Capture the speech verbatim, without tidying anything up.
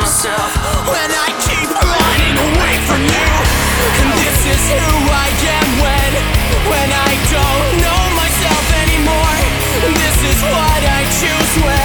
myself when I keep running away from you. And this is who I am when, when I don't know myself anymore. This is what I choose when